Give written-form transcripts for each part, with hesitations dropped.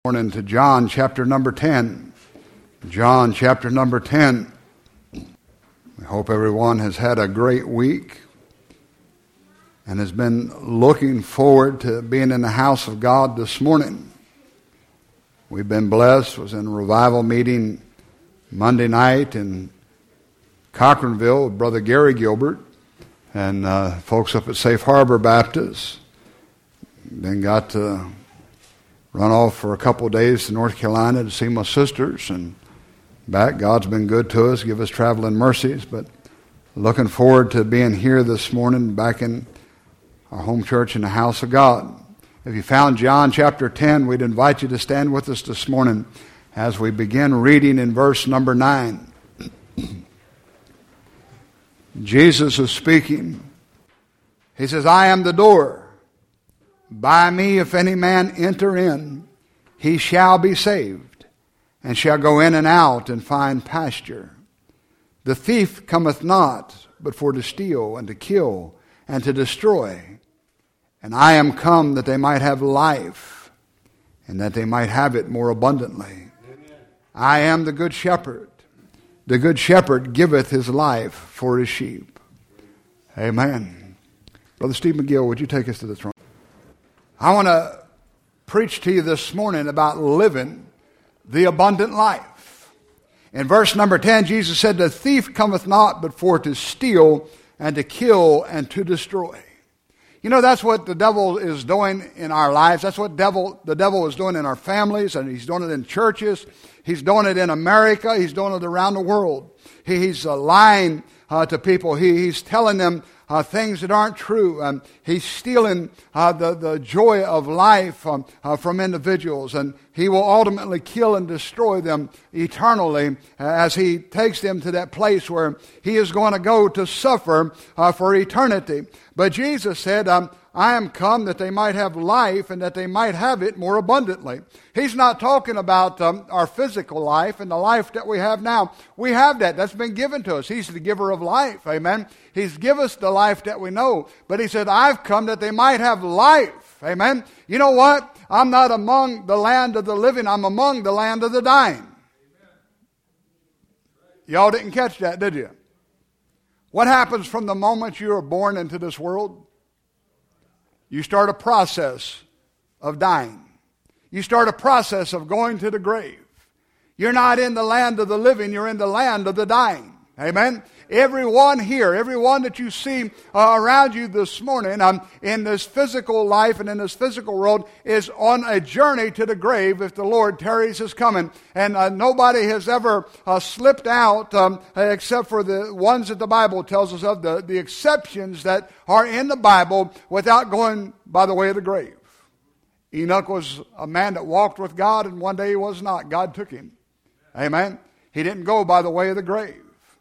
Morning to John chapter number 10. John chapter number 10. I hope everyone has had a great week and has been looking forward to being in the house of God this morning. We've been blessed. Was in a revival meeting Monday night in Cochranville with Brother Gary Gilbert and folks up at Safe Harbor Baptist. Then got to run off for a couple of days to North Carolina to see my sisters and back. God's been good to us, give us traveling mercies, but looking forward to being here this morning back in our home church in the house of God. If you found John chapter 10, we'd invite you to stand with us this morning as we begin reading in verse number 9. Jesus is speaking. He says, I am the door. By me, if any man enter in, he shall be saved, and shall go in and out and find pasture. The thief cometh not, but for to steal and to kill and to destroy. And I am come that they might have life, and that they might have it more abundantly. Amen. I am the good shepherd. The good shepherd giveth his life for his sheep. Amen. Brother Steve McGill, would you take us to the throne? I want to preach to you this morning about living the abundant life. In verse number 10, Jesus said, the thief cometh not but for to steal and to kill and to destroy. You know, that's what the devil is doing in our lives. That's what the devil is doing in our families, and he's doing it in churches. He's doing it in America. He's doing it around the world. He's lying to people. He's telling them things that aren't true. He's stealing the joy of life from individuals, and he will ultimately kill and destroy them eternally as he takes them to that place where he is going to go to suffer for eternity. But Jesus said, I am come that they might have life and that they might have it more abundantly. He's not talking about our physical life and the life that we have now. We have that. That's been given to us. He's the giver of life. Amen. He's given us the life that we know. But he said, I've come that they might have life. Amen. You know what? I'm not among the land of the living. I'm among the land of the dying. Y'all didn't catch that, did you? What happens from the moment you are born into this world? You start a process of dying. You start a process of going to the grave. You're not in the land of the living, you're in the land of the dying. Amen? Everyone here, everyone that you see around you this morning in this physical life and in this physical world is on a journey to the grave if the Lord tarries his coming. And nobody has ever slipped out except for the ones that the Bible tells us of, the exceptions that are in the Bible without going by the way of the grave. Enoch was a man that walked with God, and one day he was not. God took him. Amen? He didn't go by the way of the grave.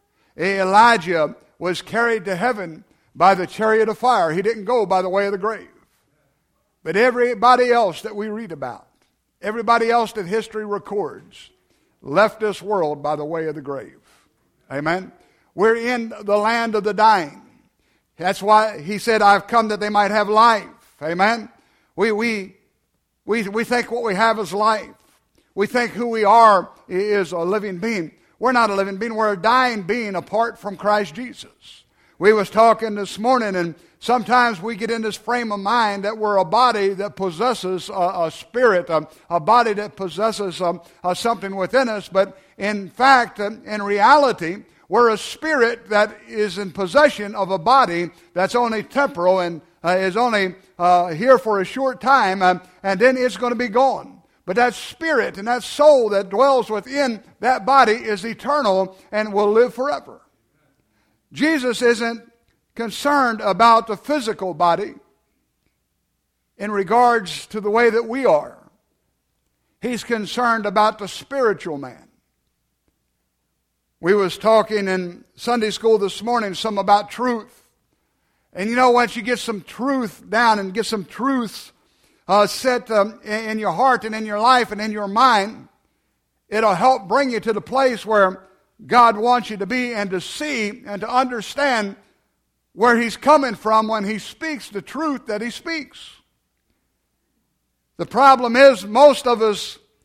Elijah was carried to heaven by the chariot of fire. He didn't go by the way of the grave. But everybody else that we read about, everybody else that history records, left this world by the way of the grave. Amen? We're in the land of the dying. That's why he said, I've come that they might have life. Amen? We think what we have is life. We think who we are is a living being. We're not a living being. We're a dying being apart from Christ Jesus. We was talking this morning, and sometimes we get in this frame of mind that we're a body that possesses a spirit, a body that possesses something within us. But in fact, in reality, we're a spirit that is in possession of a body that's only temporal and is only here for a short time, and then it's going to be gone. But that spirit and that soul that dwells within that body is eternal and will live forever. Jesus isn't concerned about the physical body in regards to the way that we are. He's concerned about the spiritual man. We was talking in Sunday school this morning some about truth. And you know, once you get some truth down and get some truths set in your heart and in your life and in your mind, it'll help bring you to the place where God wants you to be and to see and to understand where he's coming from when he speaks the truth that he speaks. The problem is most of us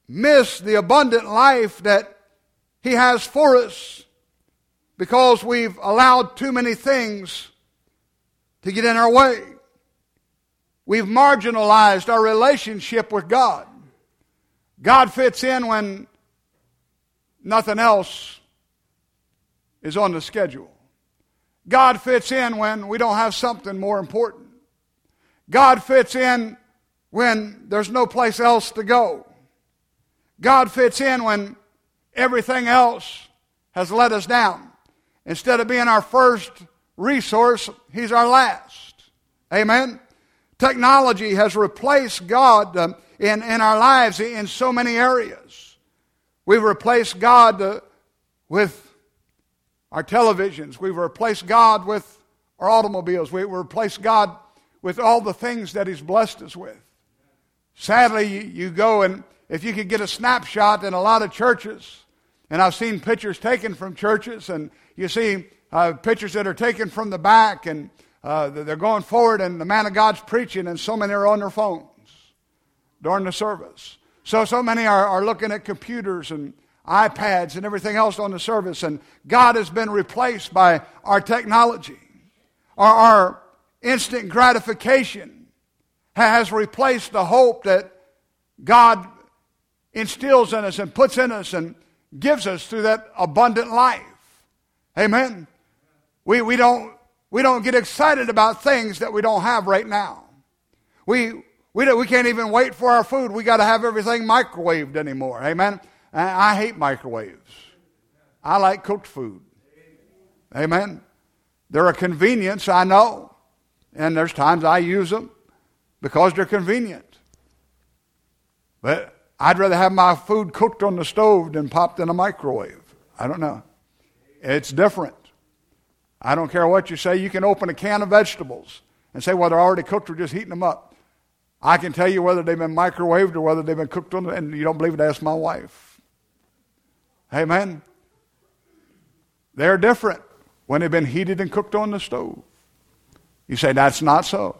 miss the abundant life that He has for us because we've allowed too many things to get in our way. We've marginalized our relationship with God. God fits in when nothing else is on the schedule. God fits in when we don't have something more important. God fits in when there's no place else to go. God fits in when everything else has let us down. Instead of being our first resource, He's our last. Amen? Technology has replaced God in our lives in so many areas. We've replaced God with our televisions. We've replaced God with our automobiles. We've replaced God with all the things that He's blessed us with. Sadly, you go and if you could get a snapshot in a lot of churches, and I've seen pictures taken from churches, and you see pictures that are taken from the back, and they're going forward, and the man of God's preaching, and so many are on their phones during the service. So many are looking at computers and iPads and everything else on the service, and God has been replaced by our technology. Our instant gratification has replaced the hope that God instills in us and puts in us and gives us through that abundant life. Amen. We don't get excited about things that we don't have right now. We can't even wait for our food. We got to have everything microwaved anymore. Amen. I hate microwaves. I like cooked food. Amen. They're a convenience, I know. And there's times I use them because they're convenient. But I'd rather have my food cooked on the stove than popped in a microwave. I don't know. It's different. I don't care what you say. You can open a can of vegetables and say, well, they're already cooked, we're just heating them up. I can tell you whether they've been microwaved or whether they've been cooked on, and you don't believe it, ask my wife. Amen. They're different when they've been heated and cooked on the stove. You say, that's not so.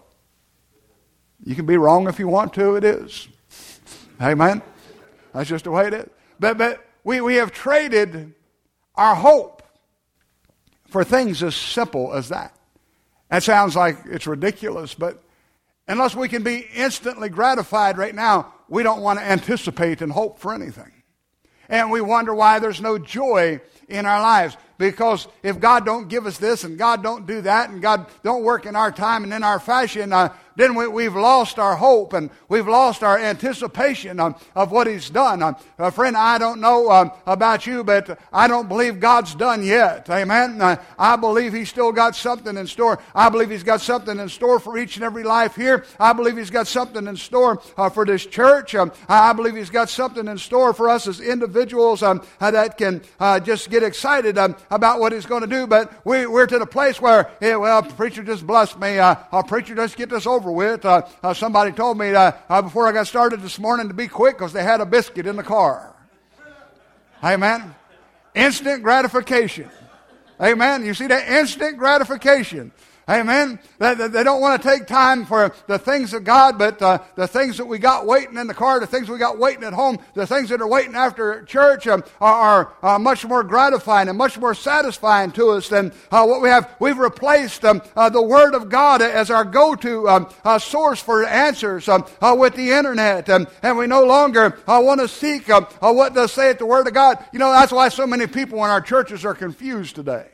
You can be wrong if you want to, it is. Amen. That's just the way it is. But we have traded our hope for things as simple as that. That sounds like it's ridiculous, but unless we can be instantly gratified right now, we don't want to anticipate and hope for anything. And we wonder why there's no joy in our lives. Because if God don't give us this and God don't do that and God don't work in our time and in our fashion, then we've lost our hope and we've lost our anticipation of what He's done. Friend, I don't know about you, but I don't believe God's done yet. Amen? I believe He's still got something in store. I believe He's got something in store for each and every life here. I believe He's got something in store for this church. I believe He's got something in store for us as individuals that can just get excited about what He's going to do. But we're to the place where, preacher just blessed me. Preacher, just get this over with. Somebody told me before I got started this morning to be quick because they had a biscuit in the car. Amen. Instant gratification. Amen. You see that? Instant gratification. Amen. They don't want to take time for the things of God, but the things that we got waiting in the car, the things we got waiting at home, the things that are waiting after church are much more gratifying and much more satisfying to us than what we have. We've replaced the Word of God as our go-to source for answers with the internet, and we no longer want to seek what does say it the Word of God. You know, that's why so many people in our churches are confused today.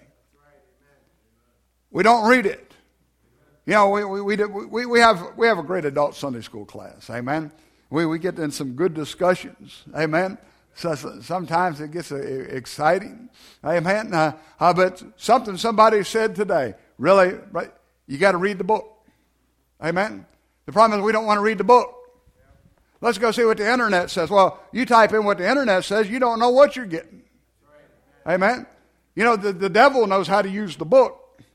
We don't read it. You know, we have a great adult Sunday school class. Amen. We get in some good discussions. Amen. So sometimes it gets exciting. Amen. But somebody said today, really, right, you got to read the book. Amen. The problem is we don't want to read the book. Let's go see what the internet says. Well, you type in what the internet says, you don't know what you're getting. Amen. You know, the devil knows how to use the book.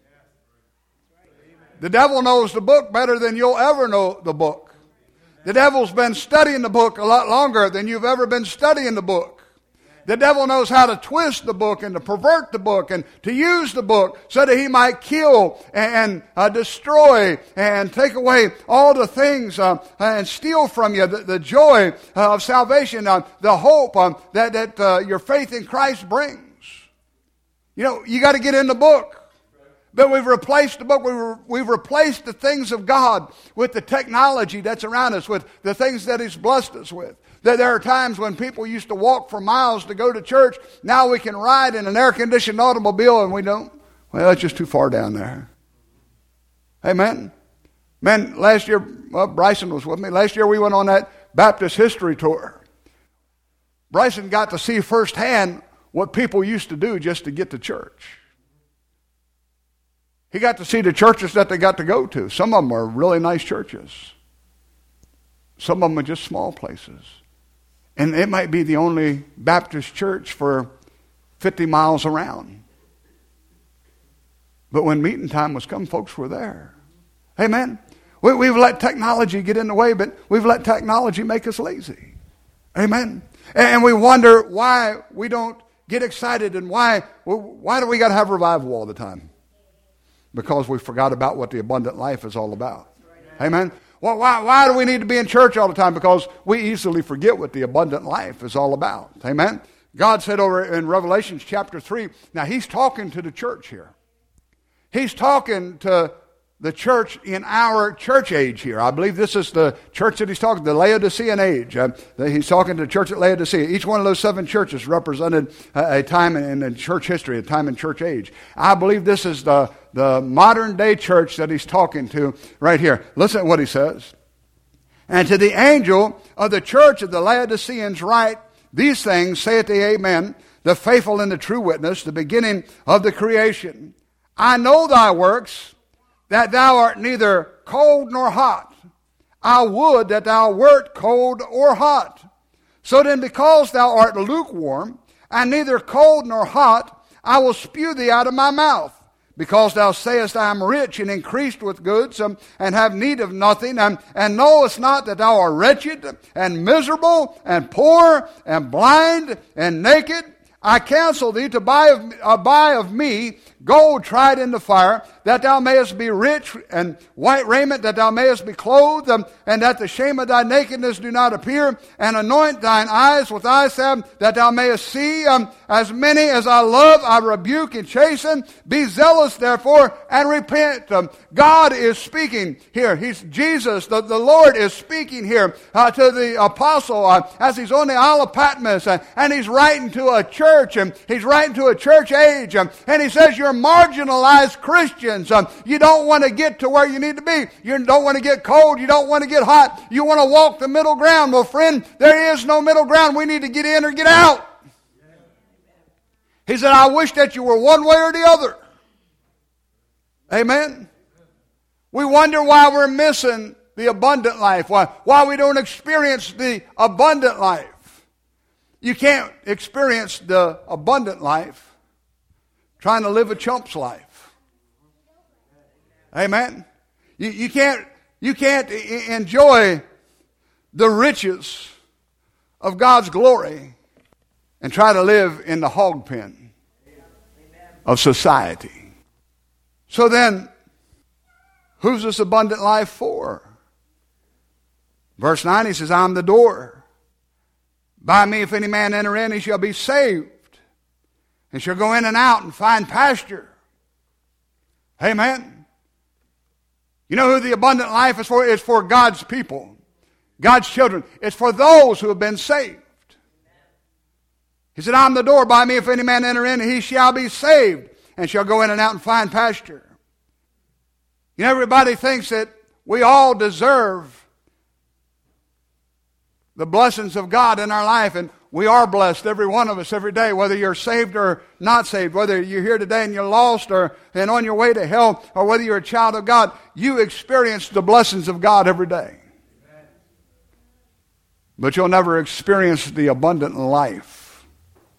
The devil knows the book better than you'll ever know the book. The devil's been studying the book a lot longer than you've ever been studying the book. the devil knows how to twist the book and to pervert the book and to use the book so that he might kill and destroy and take away all the things and steal from you the joy of salvation, the hope that your faith in Christ brings. You know, you got to get in the book. But we've replaced the book. We've replaced the things of God with the technology that's around us, with the things that He's blessed us with. There are times when people used to walk for miles to go to church. Now we can ride in an air-conditioned automobile and we don't. Well, it's just too far down there. Amen. Man, last year, Bryson was with me. Last year we went on that Baptist history tour. Bryson got to see firsthand what people used to do just to get to church. He got to see the churches that they got to go to. Some of them are really nice churches. Some of them are just small places. And it might be the only Baptist church for 50 miles around. But when meeting time was come, folks were there. Amen. We've let technology get in the way, but we've let technology make us lazy. Amen. And we wonder why we don't get excited and why do we got to have revival all the time? Because we forgot about what the abundant life is all about. Amen. Well, why do we need to be in church all the time? Because we easily forget what the abundant life is all about. Amen. God said over in Revelation chapter 3, now He's talking to the church here. He's talking to the church in our church age here. I believe this is the church that He's talking to, the Laodicean age. He's talking to the church at Laodicea. Each one of those 7 churches represented a time in church history, a time in church age. I believe this is the modern day church that He's talking to right here. Listen to what He says. And to the angel of the church of the Laodiceans write, these things saith the Amen, the faithful and the true witness, the beginning of the creation. I know thy works, that thou art neither cold nor hot. I would that thou wert cold or hot. So then, because thou art lukewarm, and neither cold nor hot, I will spew thee out of my mouth. Because thou sayest, I am rich and increased with goods, and have need of nothing, and knowest not that thou art wretched, and miserable, and poor, and blind, and naked. I counsel thee to buy of me gold tried in the fire, that thou mayest be rich, and white raiment, that thou mayest be clothed, and that the shame of thy nakedness do not appear, and anoint thine eyes with eye salve, that thou mayest see. As many as I love, I rebuke and chasten. Be zealous, therefore, and repent. God is speaking here. Jesus, the Lord is speaking here to the apostle as he's on the Isle of Patmos, and he's writing to a church, and he's writing to a church age, and he says, you're marginalized Christians. You don't want to get to where you need to be. You don't want to get cold. You don't want to get hot. You want to walk the middle ground. Well, friend, there is no middle ground. We need to get in or get out. He said, I wish that you were one way or the other. Amen. We wonder why we're missing the abundant life, why we don't experience the abundant life. You can't experience the abundant life trying to live a chump's life. Amen. You can't enjoy the riches of God's glory and try to live in the hog pen of society. So then, who's this abundant life for? Verse 9, he says, I am the door. By me, if any man enter in, he shall be saved, and shall go in and out and find pasture. Amen. You know who the abundant life is for? It's for God's people, God's children. It's for those who have been saved. He said, I'm the door. By me, if any man enter in, he shall be saved, and shall go in and out and find pasture. You know, everybody thinks that we all deserve the blessings of God in our life, and we are blessed, every one of us, every day, whether you're saved or not saved, whether you're here today and you're lost and on your way to hell, or whether you're a child of God, you experience the blessings of God every day. But you'll never experience the abundant life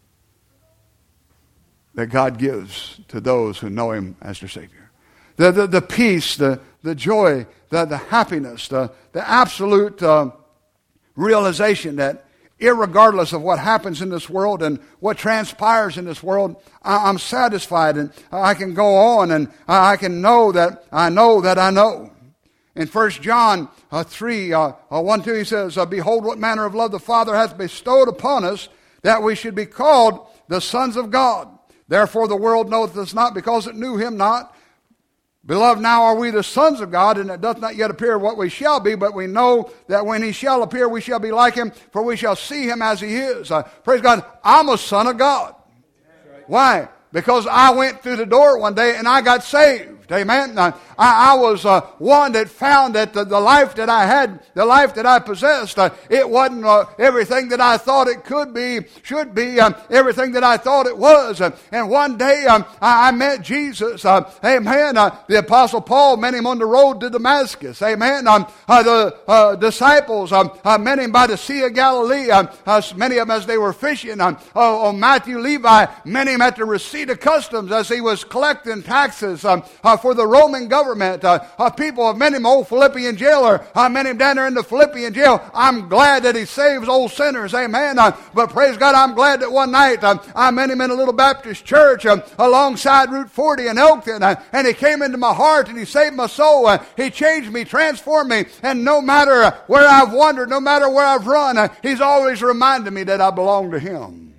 that God gives to those who know Him as their Savior. The peace, the joy, the happiness, the absolute realization that irregardless of what happens in this world and what transpires in this world, I'm satisfied, and I can go on, and I can know that I know that I know. In 1 John 3, 1, 2, he says, Behold, what manner of love the Father hath bestowed upon us, that we should be called the sons of God. Therefore the world knoweth us not, because it knew him not. Beloved, now are we the sons of God, and it doth not yet appear what we shall be, but we know that when he shall appear, we shall be like him, for we shall see him as he is. Praise God, I'm a son of God. Why? Because I went through the door one day and I got saved. Amen. I was one that found that the life that I had, the life that I possessed, it wasn't everything that I thought it could be, should be, everything that I thought it was. And one day I met Jesus. Amen. The Apostle Paul met him on the road to Damascus. Amen. The disciples met him by the Sea of Galilee. Many of them as they were fishing. Matthew Levi met him at the receipt of customs as he was collecting taxes for the Roman government. People have met him, old Philippian jailer. I met him down there in the Philippian jail. I'm glad that he saves old sinners. Amen. But praise God, I'm glad that one night I met him in a little Baptist church alongside Route 40 in Elkton. And he came into my heart and he saved my soul. He changed me, transformed me. And no matter where I've wandered, no matter where I've run, he's always reminded me that I belong to him.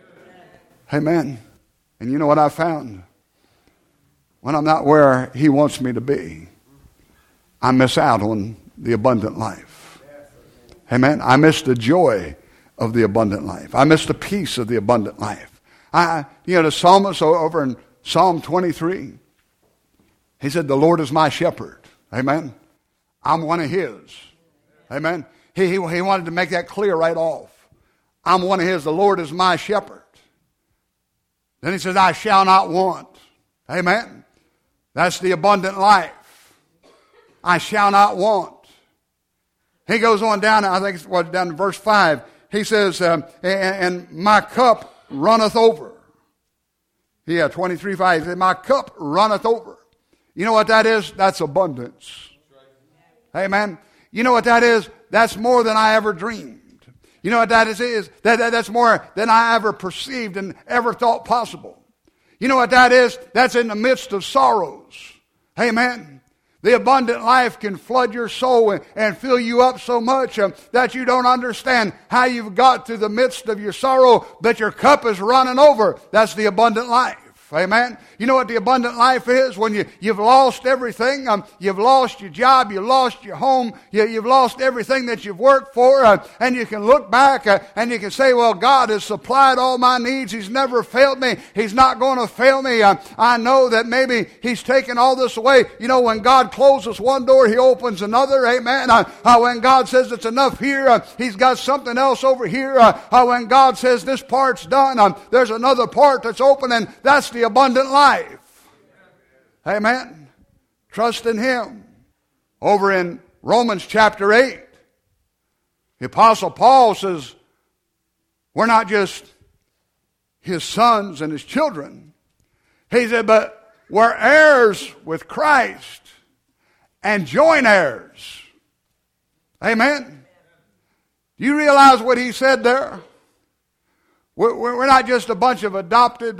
Amen. And you know what I found? When I'm not where he wants me to be, I miss out on the abundant life. Amen. I miss the joy of the abundant life. I miss the peace of the abundant life. The psalmist over in Psalm 23, he said, the Lord is my shepherd. Amen. I'm one of his. Amen. He wanted to make that clear right off. I'm one of his. The Lord is my shepherd. Then he says, I shall not want. Amen. That's the abundant life. I shall not want. He goes on down, I think it's down to verse 5. He says, and my cup runneth over. 23:5. He said, my cup runneth over. You know what that is? That's abundance. Amen. You know what that is? That's more than I ever dreamed. You know what that is? That's more than I ever perceived and ever thought possible. You know what that is? That's in the midst of sorrows. Amen. The abundant life can flood your soul and fill you up so much that you don't understand how you've got through the midst of your sorrow, but your cup is running over. That's the abundant life. Amen. You know what the abundant life is? When you've lost everything. You've lost your job. You've lost your home. You've lost everything that you've worked for. And you can look back and you can say, well, God has supplied all my needs. He's never failed me. He's not going to fail me. I know that maybe he's taken all this away. You know, when God closes one door, he opens another. Amen. When God says it's enough here, he's got something else over here. When God says this part's done, there's another part that's open, and that's the abundant life. Amen. Trust in him. Over in Romans chapter 8, the Apostle Paul says, we're not just his sons and his children. He said, but we're heirs with Christ and joint heirs. Amen. Do you realize what he said there? We're not just a bunch of adopted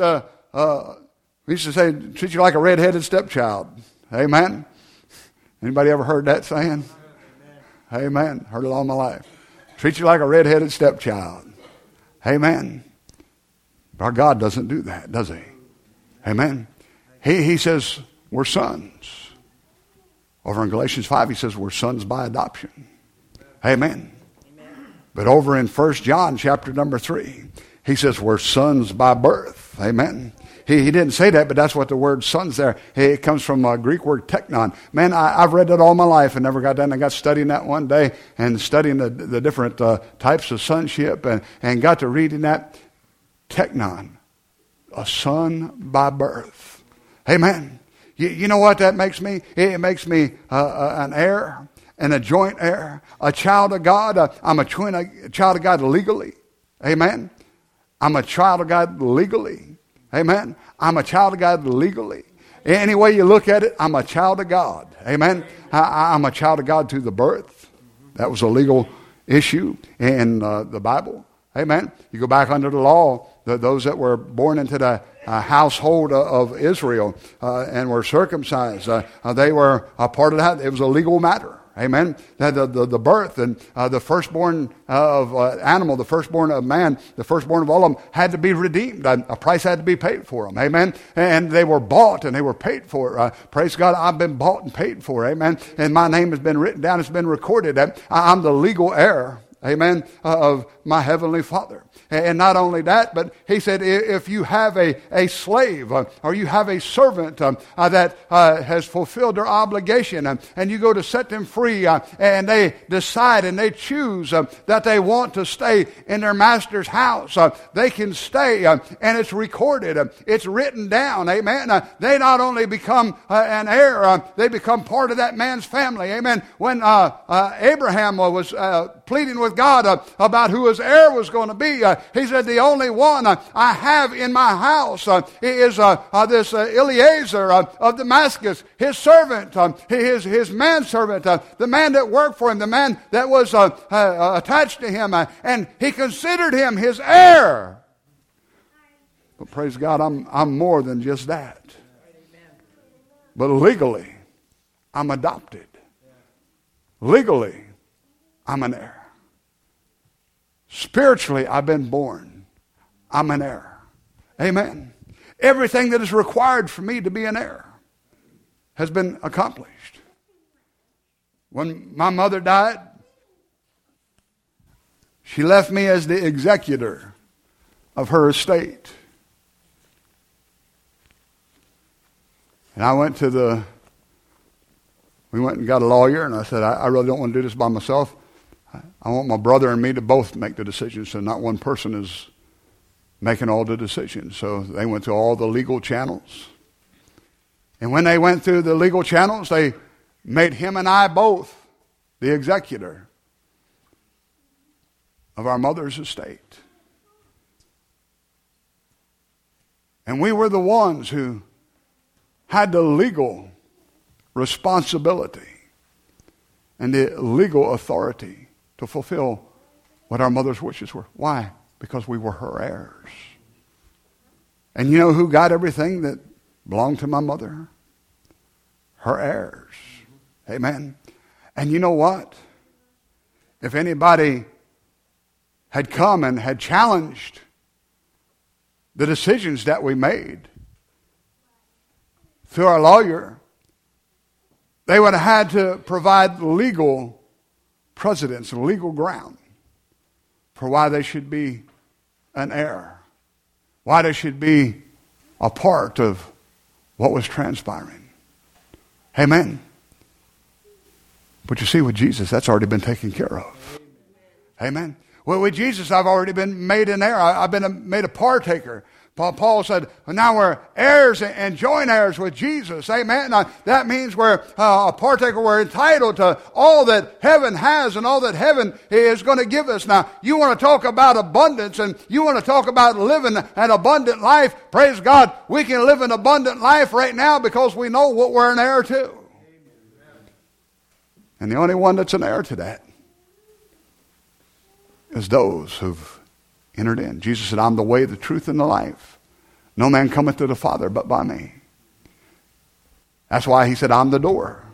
we used to say, treat you like a red-headed stepchild. Amen. Anybody ever heard that saying? Amen. Heard it all my life. Treat you like a red-headed stepchild. Amen. Our God doesn't do that, does he? Amen. He says we're sons. Over in Galatians 5, he says we're sons by adoption. Amen. But over in 1 John chapter number 3, he says we're sons by birth. Amen. He didn't say that, but that's what the word sons there. It comes from a Greek word teknon. Man, I've read that all my life and never got done. I got studying that one day and studying the different types of sonship and got to reading that teknon, a son by birth. Amen. You know what that makes me? It makes me an heir and a joint heir, a child of God. I'm a child of God legally. Amen. I'm a child of God legally. Amen. I'm a child of God legally. Any way you look at it, I'm a child of God. Amen. I'm a child of God through the birth. That was a legal issue in the Bible. Amen. You go back under the law, those that were born into the household of Israel and were circumcised, they were a part of that. It was a legal matter. Amen. The birth and the firstborn of animal, the firstborn of man, the firstborn of all of them had to be redeemed. A price had to be paid for them. Amen. And they were bought and they were paid for. Praise God, I've been bought and paid for. Amen. And my name has been written down. It's been recorded. I'm the legal heir. Amen, of my heavenly Father. And not only that, but he said, if you have a slave or you have a servant that has fulfilled their obligation and you go to set them free and they decide and they choose that they want to stay in their master's house, they can stay and it's recorded. It's written down. Amen. They not only become an heir, they become part of that man's family. Amen. When Abraham was pleading with God about who his heir was going to be, he said, the only one I have in my house is this Eliezer of Damascus, his servant, his manservant, the man that worked for him, the man that was attached to him, and he considered him his heir. But praise God, I'm more than just that. But legally, I'm adopted. Legally, I'm an heir. Spiritually, I've been born. I'm an heir. Amen. Everything that is required for me to be an heir has been accomplished. When my mother died, she left me as the executor of her estate. And we went and got a lawyer, and I said, I really don't want to do this by myself. I want my brother and me to both make the decisions, so not one person is making all the decisions. So they went through all the legal channels. And when they went through the legal channels, they made him and I both the executor of our mother's estate. And we were the ones who had the legal responsibility and the legal authority to fulfill what our mother's wishes were. Why? Because we were her heirs. And you know who got everything that belonged to my mother? Her heirs. Amen. And you know what? If anybody had come and had challenged the decisions that we made through our lawyer, they would have had to provide legal precedents and legal ground for why they should be an heir, why they should be a part of what was transpiring. Amen. But you see, with Jesus, that's already been taken care of. Amen. Well, with Jesus, I've already been made an heir. I've been made a partaker. Paul said, now we're heirs and joint heirs with Jesus. Amen. Now, that means we're a partaker. We're entitled to all that heaven has and all that heaven is going to give us. Now, you want to talk about abundance and you want to talk about living an abundant life. Praise God. We can live an abundant life right now because we know what we're an heir to. And the only one that's an heir to that is those who've entered in. Jesus said, I'm the way, the truth, and the life. No man cometh to the Father but by me. That's why he said, I'm the door.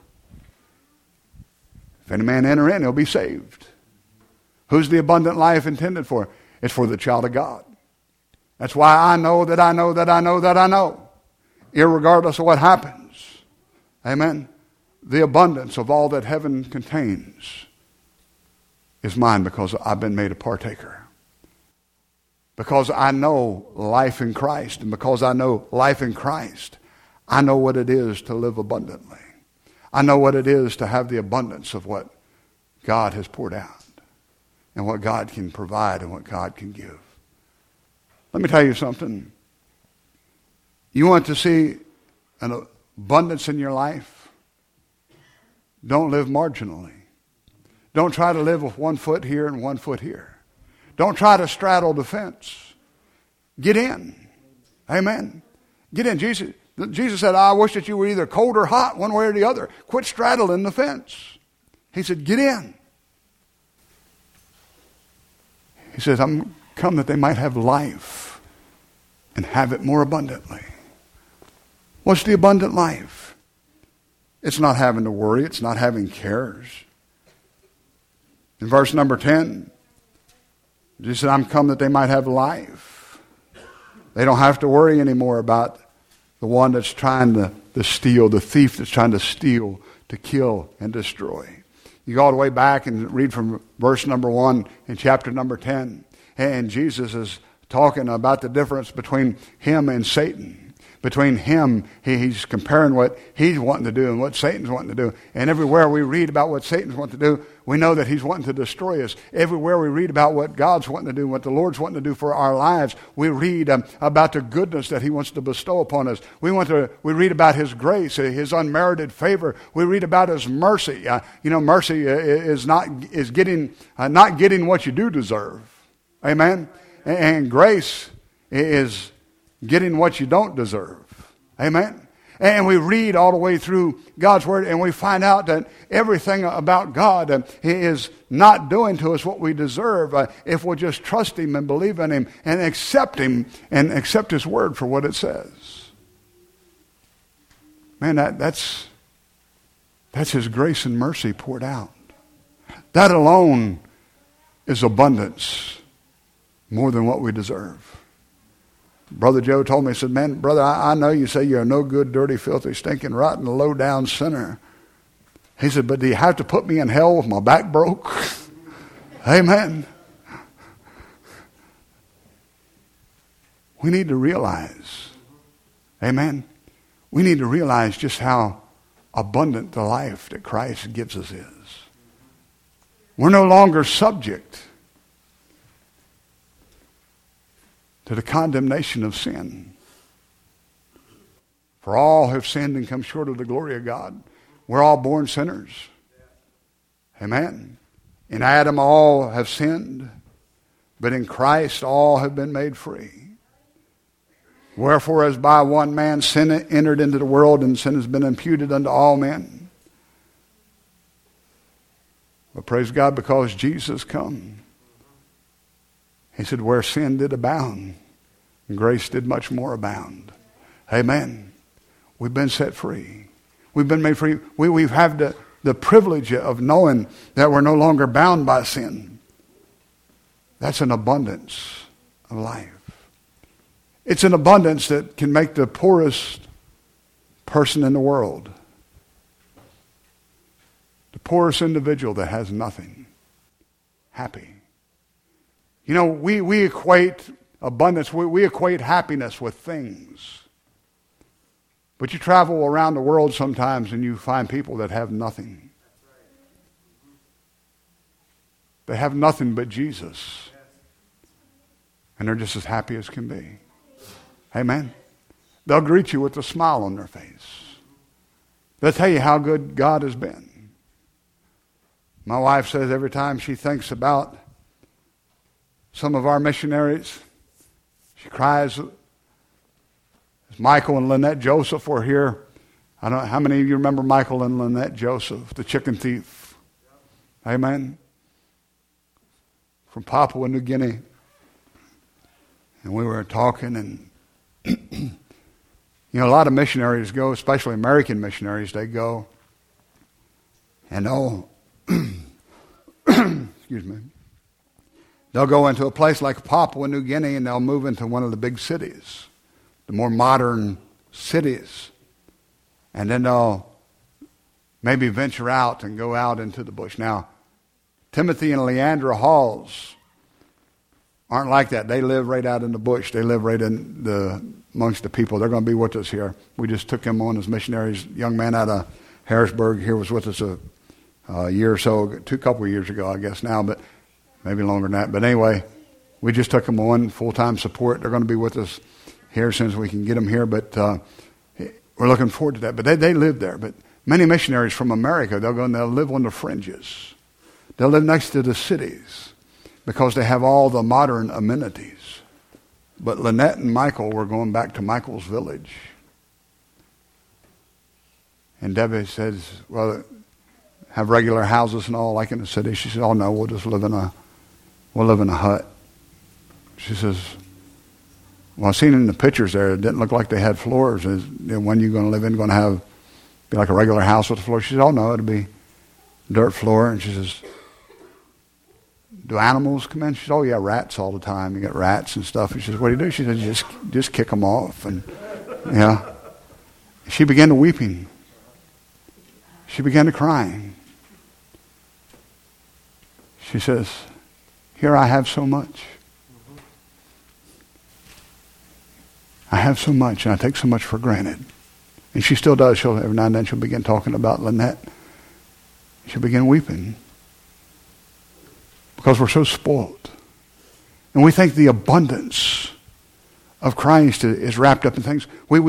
If any man enter in, he'll be saved. Who's the abundant life intended for? It's for the child of God. That's why I know that I know that I know that I know. Irregardless of what happens. Amen. The abundance of all that heaven contains is mine because I've been made a partaker. Because I know life in Christ. And because I know life in Christ, I know what it is to live abundantly. I know what it is to have the abundance of what God has poured out. And what God can provide and what God can give. Let me tell you something. You want to see an abundance in your life? Don't live marginally. Don't try to live with 1 foot here and 1 foot here. Don't try to straddle the fence. Get in. Amen. Get in. Jesus said, I wish that you were either cold or hot, one way or the other. Quit straddling the fence. He said, get in. He says, I'm come that they might have life and have it more abundantly. What's the abundant life? It's not having to worry. It's not having cares. In verse number 10, Jesus said, I'm come that they might have life. They don't have to worry anymore about the one that's trying to steal, the thief that's trying to steal, to kill, and destroy. You go all the way back and read from verse number 1 in chapter number 10. And Jesus is talking about the difference between him and Satan. Between him, he's comparing what he's wanting to do and what Satan's wanting to do. And everywhere we read about what Satan's wanting to do, we know that he's wanting to destroy us. Everywhere we read about what God's wanting to do, what the Lord's wanting to do for our lives, we read about the goodness that he wants to bestow upon us. We read about his grace, his unmerited favor. We read about his mercy. Mercy is not getting what you do deserve. Amen? And grace is getting what you don't deserve. Amen? And we read all the way through God's Word and we find out that everything about God is not doing to us what we deserve if we'll just trust him and believe in him and accept him and accept his Word for what it says. Man, that's his grace and mercy poured out. That alone is abundance more than what we deserve. Brother Joe told me, he said, man, brother, I know you say you're a no good, dirty, filthy, stinking, rotten, low down sinner. He said, but do you have to put me in hell with my back broke? Amen. We need to realize, amen, we need to realize just how abundant the life that Christ gives us is. We're no longer subject to the condemnation of sin. For all have sinned and come short of the glory of God. We're all born sinners. Amen. In Adam all have sinned, but in Christ all have been made free. Wherefore as by one man sin entered into the world, and sin has been imputed unto all men. But praise God, because Jesus come, he said, where sin did abound, grace did much more abound. Amen. We've been set free. We've been made free. We've had the privilege of knowing that we're no longer bound by sin. That's an abundance of life. It's an abundance that can make the poorest person in the world, the poorest individual that has nothing, happy. You know, we equate abundance, we equate happiness with things. But you travel around the world sometimes and you find people that have nothing. They have nothing but Jesus. And they're just as happy as can be. Amen. They'll greet you with a smile on their face. They'll tell you how good God has been. My wife says every time she thinks about some of our missionaries, she cries. Michael and Lynette Joseph were here. I don't know how many of you remember Michael and Lynette Joseph, the chicken thief. Amen. From Papua New Guinea. And we were talking, and a lot of missionaries go, especially American missionaries, they go and excuse me, they'll go into a place like Papua New Guinea and they'll move into one of the big cities, the more modern cities. And then they'll maybe venture out and go out into the bush. Now, Timothy and Leandra Halls aren't like that. They live right out in the bush. They live right amongst the people. They're going to be with us here. We just took them on as missionaries. Young man out of Harrisburg here was with us a year or so, couple of years ago, I guess now, but maybe longer than that. But anyway, we just took them on full-time support. They're going to be with us here as soon as we can get them here. But we're looking forward to that. But they live there. But many missionaries from America, they'll go and they'll live on the fringes. They'll live next to the cities because they have all the modern amenities. But Lynette and Michael were going back to Michael's village. And Debbie says, well, have regular houses and all like in the city. She said, oh no, we'll live in a hut. She says, well, I seen in the pictures there, it didn't look like they had floors. Is the one you're going to live in going to be like a regular house with a floor? She said, oh, no, it'll be dirt floor. And she says, do animals come in? She said, oh, yeah, rats all the time. You get rats and stuff. And she says, what do you do? She said, just kick them off. And, yeah. She began to weeping. She began to crying. She says, here I have so much. I have so much, and I take so much for granted. And she still does. Every now and then she'll begin talking about Lynette. She'll begin weeping. Because we're so spoiled. And we think the abundance of Christ is wrapped up in things.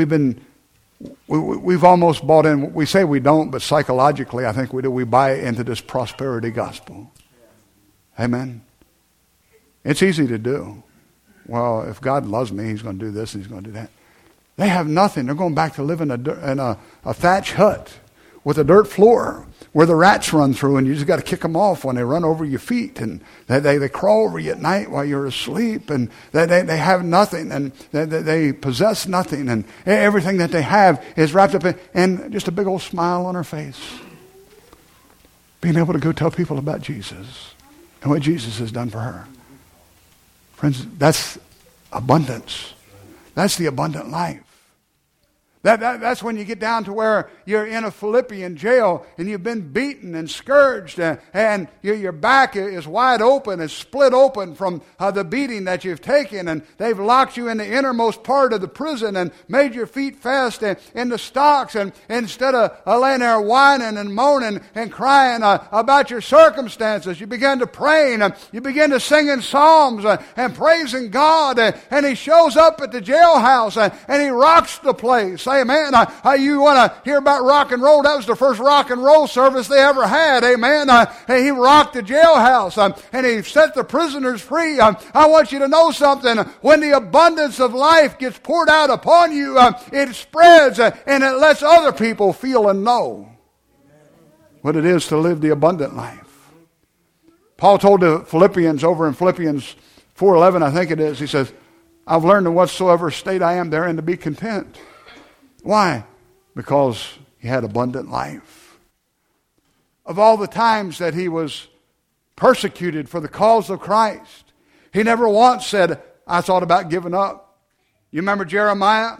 We've almost bought in. We say we don't, but psychologically I think we do. We buy into this prosperity gospel. Amen. It's easy to do. Well, if God loves me, he's going to do this and he's going to do that. They have nothing. They're going back to live in a thatch hut with a dirt floor where the rats run through, and you just got to kick them off when they run over your feet, and they crawl over you at night while you're asleep, and they have nothing, and they possess nothing, and everything that they have is wrapped up in just a big old smile on her face. Being able to go tell people about Jesus and what Jesus has done for her. Friends, that's abundance. That's the abundant life. That's when you get down to where you're in a Philippian jail and you've been beaten and scourged and your back is wide open, is split open from the beating that you've taken, and they've locked you in the innermost part of the prison and made your feet fast in the stocks, and instead of laying there whining and moaning and crying about your circumstances, you begin to pray and you begin to sing in psalms and praising God, and he shows up at the jailhouse and he rocks the place. Amen. You want to hear about rock and roll? That was the first rock and roll service they ever had. Amen. He rocked the jailhouse and he set the prisoners free. I want you to know something. When the abundance of life gets poured out upon you, it spreads and it lets other people feel and know what it is to live the abundant life. Paul told the Philippians over in Philippians 4:11, I think it is, he says, I've learned in whatsoever state I am therein to be content. Why? Because he had abundant life. Of all the times that he was persecuted for the cause of Christ, he never once said, I thought about giving up. You remember Jeremiah?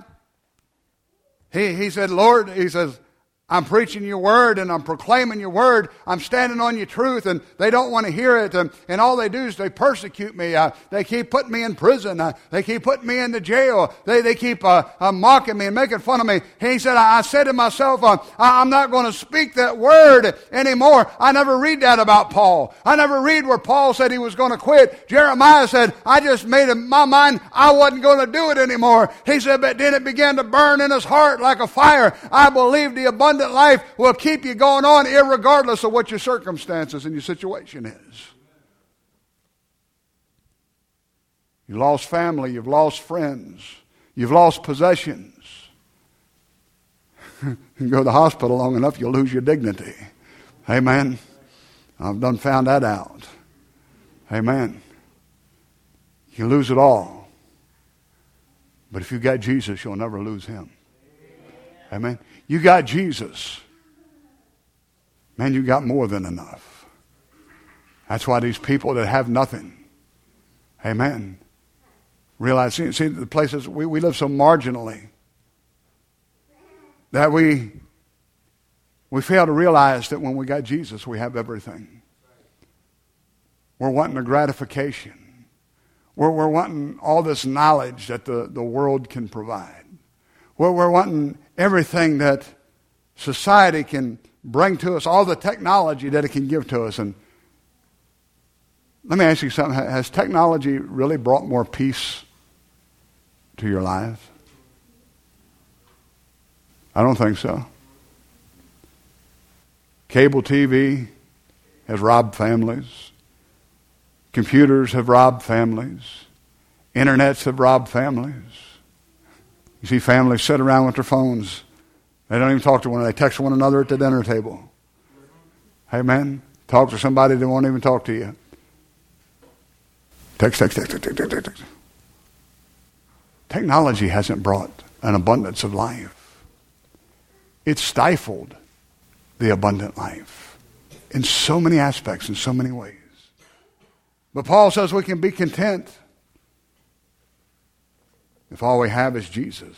He said, Lord, he says, I'm preaching your word and I'm proclaiming your word. I'm standing on your truth, and they don't want to hear it. And all they do is they persecute me. They keep putting me in prison. They keep putting me in the jail. They keep mocking me and making fun of me. He said, I said to myself, I'm not going to speak that word anymore. I never read that about Paul. I never read where Paul said he was going to quit. Jeremiah said, I just made up my mind I wasn't going to do it anymore. He said, but then it began to burn in his heart like a fire. I believe the abundant life will keep you going on irregardless of what your circumstances and your situation is. You lost family, you've lost friends, you've lost possessions. You go to the hospital long enough, you'll lose your dignity. Amen. I've done found that out. Amen. You lose it all. But if you got Jesus, you'll never lose him. Amen. You got Jesus. Man, you got more than enough. That's why these people that have nothing, amen, realize, see the places, we live so marginally that we fail to realize that when we got Jesus, we have everything. We're wanting a gratification. We're wanting all this knowledge that the world can provide. We're wanting everything that society can bring to us, all the technology that it can give to us. And let me ask you something. Has technology really brought more peace to your lives? I don't think so. Cable TV has robbed families. Computers have robbed families. Internets have robbed families. You see families sit around with their phones. They don't even talk to one another. They text one another at the dinner table. Amen. Talk to somebody that won't even talk to you. Text. Technology hasn't brought an abundance of life. It's stifled the abundant life in so many aspects, in so many ways. But Paul says we can be content if all we have is Jesus.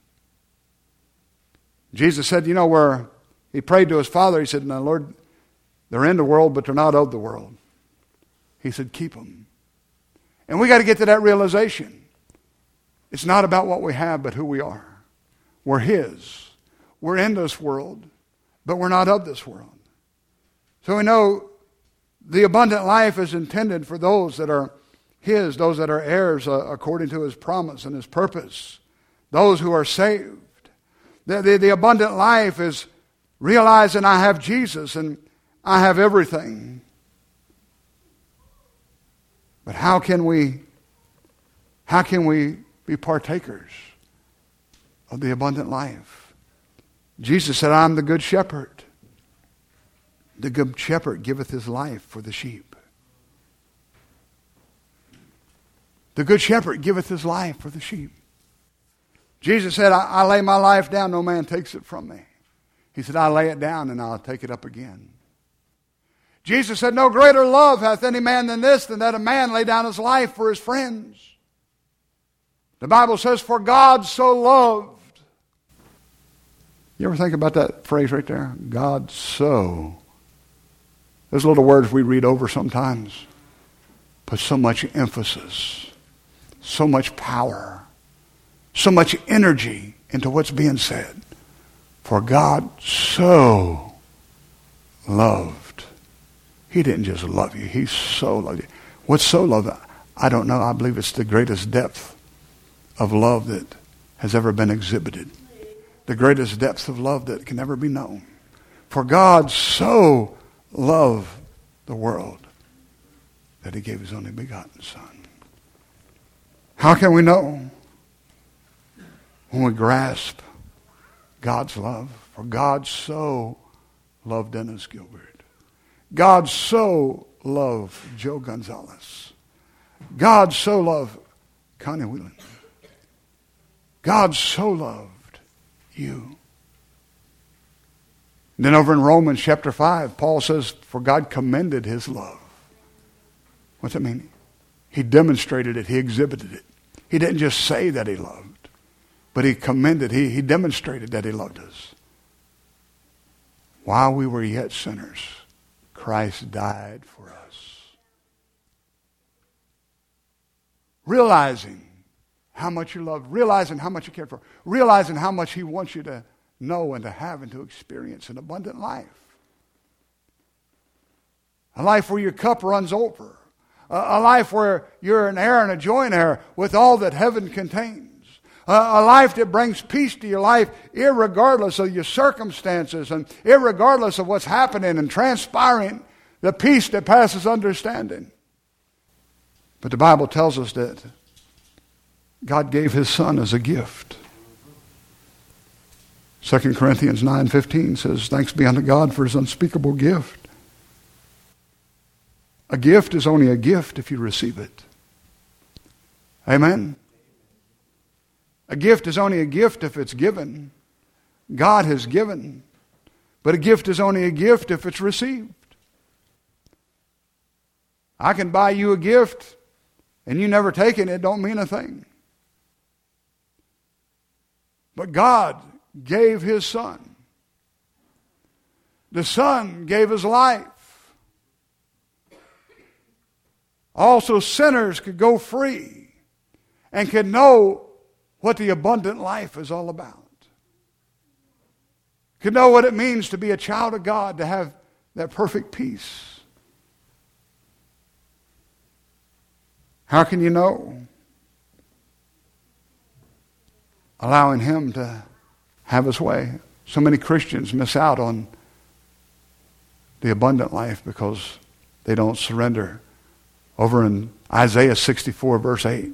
Jesus said, where he prayed to his Father, he said, "Now, Lord, they're in the world, but they're not of the world." He said, "Keep them." And we got to get to that realization. It's not about what we have, but who we are. We're His. We're in this world, but we're not of this world. So we know the abundant life is intended for those that are His, those that are heirs according to His promise and His purpose, those who are saved. The abundant life is realizing I have Jesus and I have everything. But how can we be partakers of the abundant life? Jesus said, "I'm the good shepherd. The good shepherd giveth his life for the sheep." The good shepherd giveth his life for the sheep. Jesus said, I lay my life down, no man takes it from me. He said, I lay it down and I'll take it up again. Jesus said, no greater love hath any man than this, than that a man lay down his life for his friends. The Bible says, for God so loved. You ever think about that phrase right there? God so. Those little words we read over sometimes put so much emphasis, so much power, so much energy into what's being said. For God so loved. He didn't just love you. He so loved you. What's so loved? I don't know. I believe it's the greatest depth of love that has ever been exhibited. The greatest depth of love that can ever be known. For God so loved the world that He gave His only begotten Son. How can we know? When we grasp God's love. For God so loved Dennis Gilbert. God so loved Joe Gonzalez. God so loved Connie Whelan. God so loved you. And then over in Romans chapter 5, Paul says, for God commended His love. What's that mean? He demonstrated it. He exhibited it. He didn't just say that He loved, but He commended, He demonstrated that He loved us. While we were yet sinners, Christ died for us. Realizing how much you love, realizing how much you care for, realizing how much He wants you to know and to have and to experience an abundant life. A life where your cup runs over. A life where you're an heir and a joint heir with all that heaven contains. A life that brings peace to your life irregardless of your circumstances and irregardless of what's happening and transpiring, the peace that passes understanding. But the Bible tells us that God gave His Son as a gift. 2 Corinthians 9:15 says, thanks be unto God for His unspeakable gift. A gift is only a gift if you receive it. Amen? A gift is only a gift if it's given. God has given. But a gift is only a gift if it's received. I can buy you a gift and you never take it, it don't mean a thing. But God gave His Son. The Son gave His life. Also sinners could go free and could know what the abundant life is all about. Could know what it means to be a child of God, to have that perfect peace. How can you know? Allowing Him to have His way. So many Christians miss out on the abundant life because they don't surrender. Over in Isaiah 64 verse 8.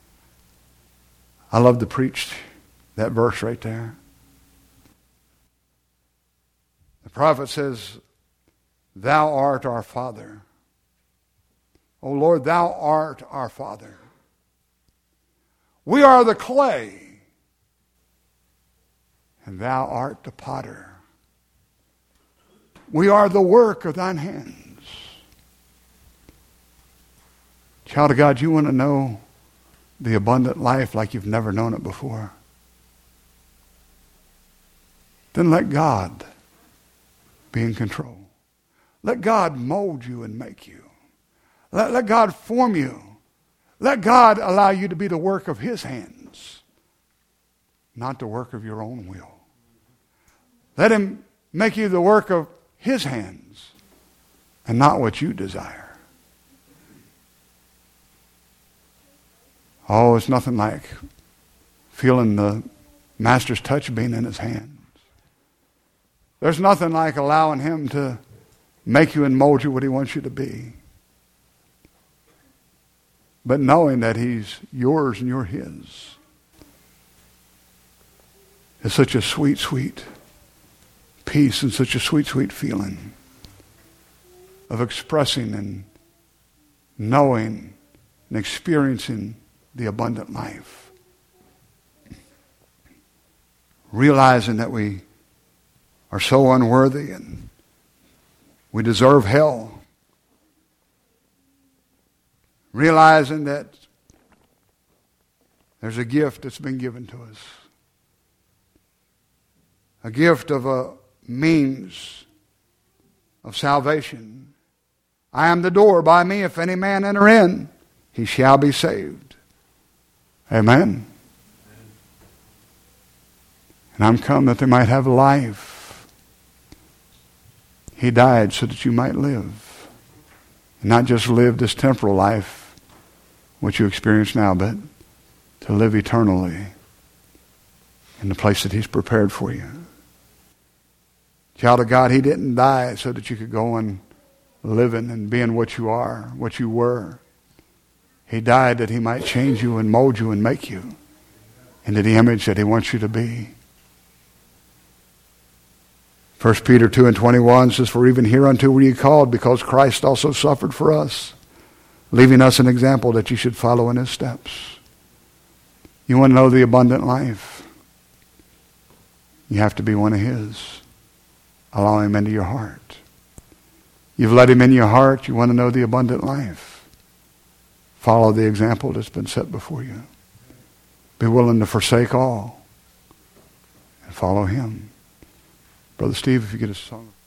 I love to preach that verse right there. The prophet says, Thou art our Father. O Lord, Thou art our Father. We are the clay, and thou art the potter. We are the work of thine hands. Child of God, you want to know the abundant life like you've never known it before? Then let God be in control. Let God mold you and make you. Let God form you. Let God allow you to be the work of His hands, not the work of your own will. Let Him make you the work of His hands and not what you desire. Oh, it's nothing like feeling the Master's touch being in His hands. There's nothing like allowing Him to make you and mold you what He wants you to be. But knowing that He's yours and you're His is such a sweet, sweet peace and such a sweet, sweet feeling of expressing and knowing and experiencing the abundant life. Realizing that we are so unworthy and we deserve hell. Realizing that there's a gift that's been given to us. A gift of a means of salvation. I am the door. By me, if any man enter in, he shall be saved. Amen. And I'm come that they might have life. He died so that you might live. And not just live this temporal life, which you experience now, but to live eternally in the place that He's prepared for you. Child of God, He didn't die so that you could go on living and being what you are, what you were. He died that He might change you and mold you and make you into the image that He wants you to be. 1 Peter 2:21 says, for even hereunto were ye called, because Christ also suffered for us, leaving us an example that you should follow in His steps. You want to know the abundant life? You have to be one of His. Allow Him into your heart. You've let Him in your heart. You want to know the abundant life. Follow the example that's been set before you. Be willing to forsake all and follow Him. Brother Steve, if you get a song.